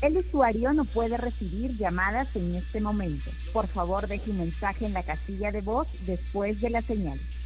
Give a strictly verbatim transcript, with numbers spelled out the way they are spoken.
El usuario no puede recibir llamadas en este momento. Por favor, deje un mensaje en la casilla de voz después de la señal.